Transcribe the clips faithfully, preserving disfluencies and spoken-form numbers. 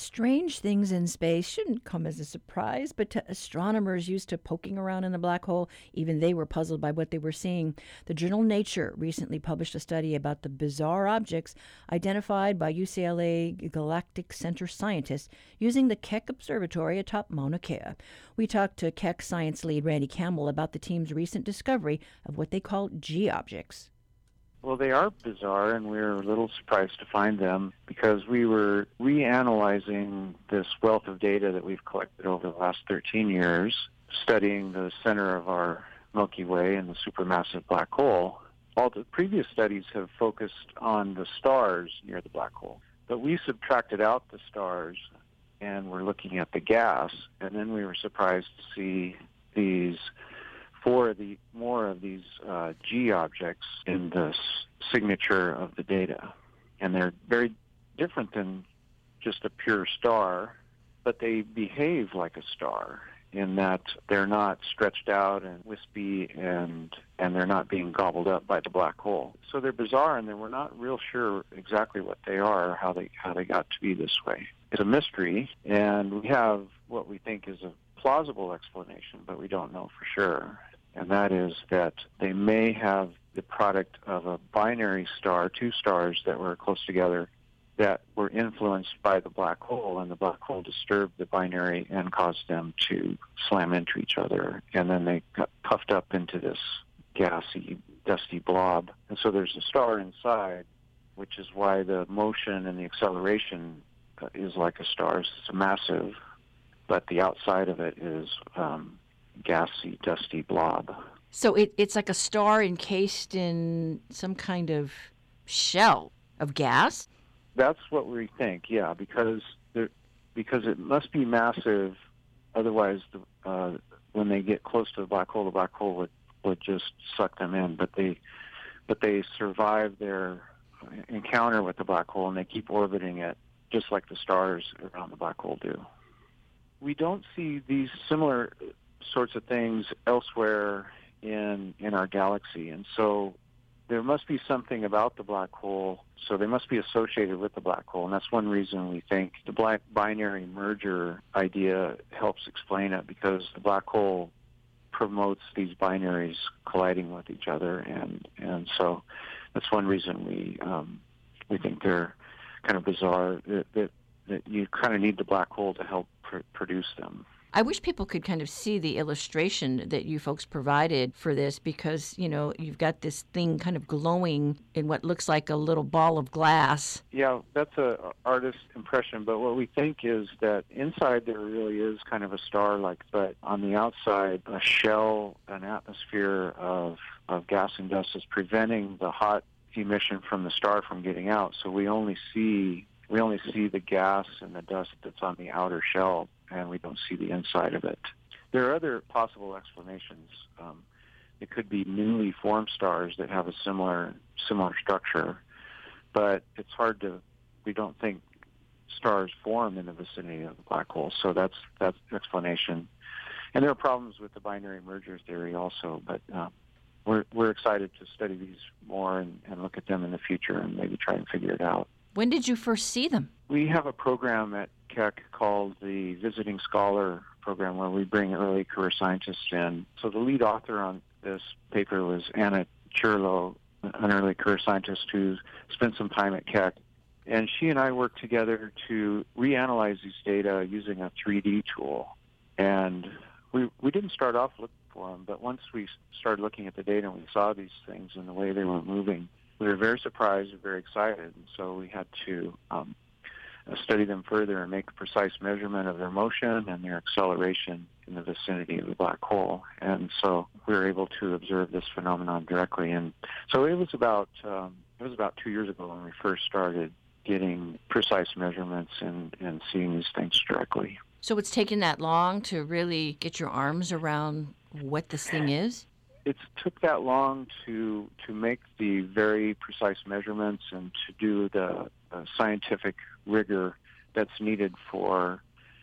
Strange things in space shouldn't come as a surprise, but to astronomers used to poking around in the black hole, even they were puzzled by what they were seeing. The journal Nature recently published a study about the bizarre objects identified by U C L A Galactic Center scientists using the Keck Observatory atop Mauna Kea. We talked to Keck science lead Randy Campbell about the team's recent discovery of what they call G objects. Well, they are bizarre, and we were a little surprised to find them because we were reanalyzing this wealth of data that we've collected over the last thirteen years, studying the center of our Milky Way and the supermassive black hole. All the previous studies have focused on the stars near the black hole, but we subtracted out the stars and we're looking at the gas, and then we were surprised to see these four of the more of these uh, G objects in the s- signature of the data. And they're very different than just a pure star, but they behave like a star in that they're not stretched out and wispy and and they're not being gobbled up by the black hole. So they're bizarre, and we're not real sure exactly what they are or how they how they got to be this way. It's a mystery, and we have what we think is a plausible explanation, but we don't know for sure. And that is that they may have the product of a binary star, two stars that were close together, that were influenced by the black hole, and the black hole disturbed the binary and caused them to slam into each other. And then they got puffed up into this gassy, dusty blob. And so there's a star inside, which is why the motion and the acceleration is like a star. It's massive, but the outside of it is um, gassy, dusty blob. So it, it's like a star encased in some kind of shell of gas? That's what we think, yeah, because there, because it must be massive. Otherwise, the, uh, when they get close to the black hole, the black hole would, would just suck them in. But they but they survive their encounter with the black hole, and they keep orbiting it, just like the stars around the black hole do. We don't see these similar sorts of things elsewhere in in our galaxy, and so there must be something about the black hole, so they must be associated with the black hole, and that's one reason we think the black binary merger idea helps explain it, because the black hole promotes these binaries colliding with each other, and and so that's one reason we um, we think they're kind of bizarre, that, that, that you kind of need the black hole to help pr- produce them. I wish people could kind of see the illustration that you folks provided for this, because, you know, you've got this thing kind of glowing in what looks like a little ball of glass. Yeah, that's a artist impression, but what we think is that inside there really is kind of a star-like, but on the outside, a shell, an atmosphere of, of gas and dust is preventing the hot emission from the star from getting out, so we only see we only see the gas and the dust that's on the outer shell, and we don't see the inside of it. There are other possible explanations. Um, it could be newly formed stars that have a similar similar structure, but it's hard to, we don't think stars form in the vicinity of the black hole, so that's that's the explanation. And there are problems with the binary merger theory also, but uh, we're we're excited to study these more and, and look at them in the future and maybe try and figure it out. When did you first see them? We have a program at Keck called the Visiting Scholar Program, where we bring early career scientists in. So the lead author on this paper was Anna Churlo, an early career scientist who spent some time at Keck. And she and I worked together to reanalyze these data using a three D tool. And we we didn't start off looking for them, but once we started looking at the data and we saw these things and the way they were moving, we were very surprised and very excited. And so we had to um, study them further and make a precise measurement of their motion and their acceleration in the vicinity of the black hole. And so we were able to observe this phenomenon directly. And so it was about um, it was about two years ago when we first started getting precise measurements and, and seeing these things directly. So it's taken that long to really get your arms around what this thing is? It took that long to to make the very precise measurements and to do the uh, scientific rigor that's needed for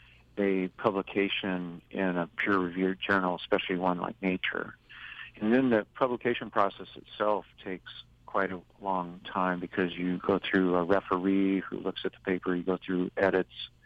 a publication in a peer-reviewed journal, especially one like Nature. And then the publication process itself takes quite a long time, because you go through a referee who looks at the paper, you go through edits,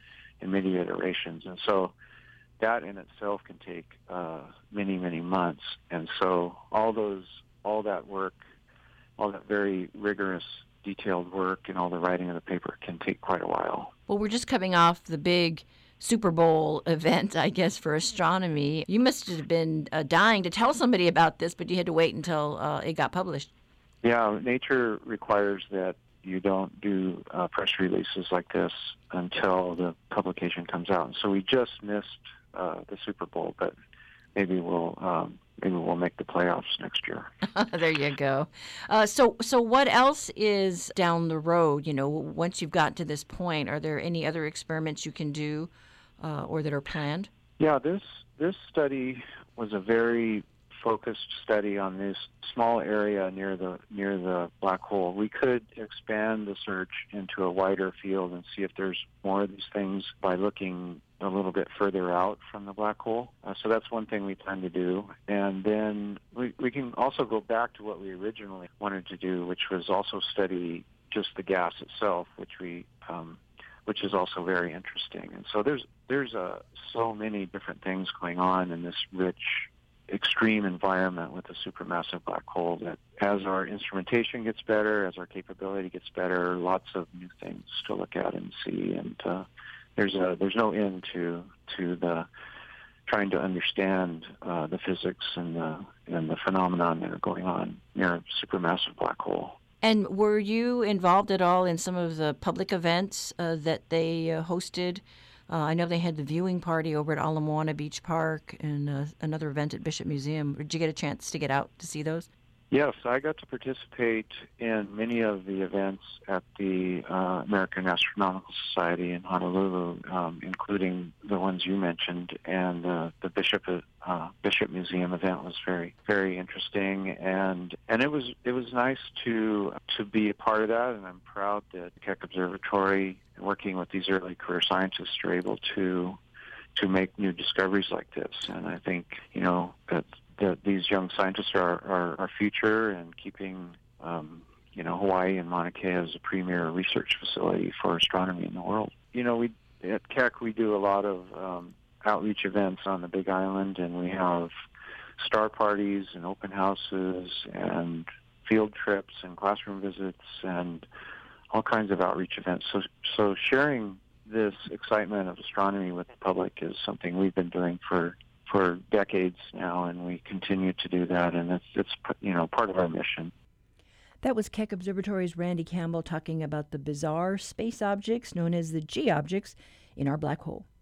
in many iterations. And so that in itself can take uh, many, many months. And so all those, all that work, all that very rigorous, detailed work and all the writing of the paper can take quite a while. Well, we're just coming off the big Super Bowl event, I guess, for astronomy. You must have been uh, dying to tell somebody about this, but you had to wait until uh, it got published. Yeah, nature requires that you don't do uh, press releases like this until the publication comes out. And so we just missed uh, the Super Bowl, but maybe we'll um, maybe we'll make the playoffs next year. There you go. Uh, so so what else is down the road? You know, once you've got to this point, are there any other experiments you can do uh, or that are planned? Yeah, this this study was a very focused study on this small area near the near the black hole. We could expand the search into a wider field and see if there's more of these things by looking a little bit further out from the black hole. Uh, so that's one thing we plan to do. And then we, we can also go back to what we originally wanted to do, which was also study just the gas itself, which we um, which is also very interesting. And so there's there's uh, so many different things going on in this rich, extreme environment with a supermassive black hole that as our instrumentation gets better, as our capability gets better, lots of new things to look at and see. And uh, there's a there's no end to to the trying to understand uh, the physics and the and the phenomenon that are going on near a supermassive black hole. And were you involved at all in some of the public events uh, that they uh, hosted? Uh, I know they had the viewing party over at Ala Moana Beach Park and uh, another event at Bishop Museum. Did you get a chance to get out to see those? Yes, I got to participate in many of the events at the uh, American Astronomical Society in Honolulu, um, including the ones you mentioned, and uh, the Bishop uh, Bishop Museum event was very, very interesting, and and it was it was nice to to be a part of that, and I'm proud that Keck Observatory, working with these early career scientists, are able to to make new discoveries like this, and I think you know that. that these young scientists are our, our future, and keeping, um, you know, Hawaii and Mauna Kea as a premier research facility for astronomy in the world. You know, we at Keck we do a lot of um, outreach events on the Big Island, and we have star parties and open houses and field trips and classroom visits and all kinds of outreach events. So, so sharing this excitement of astronomy with the public is something we've been doing for. for decades now, and we continue to do that, and it's, it's you know, part of our mission. That was Keck Observatory's Randy Campbell talking about the bizarre space objects known as the G objects in our black hole.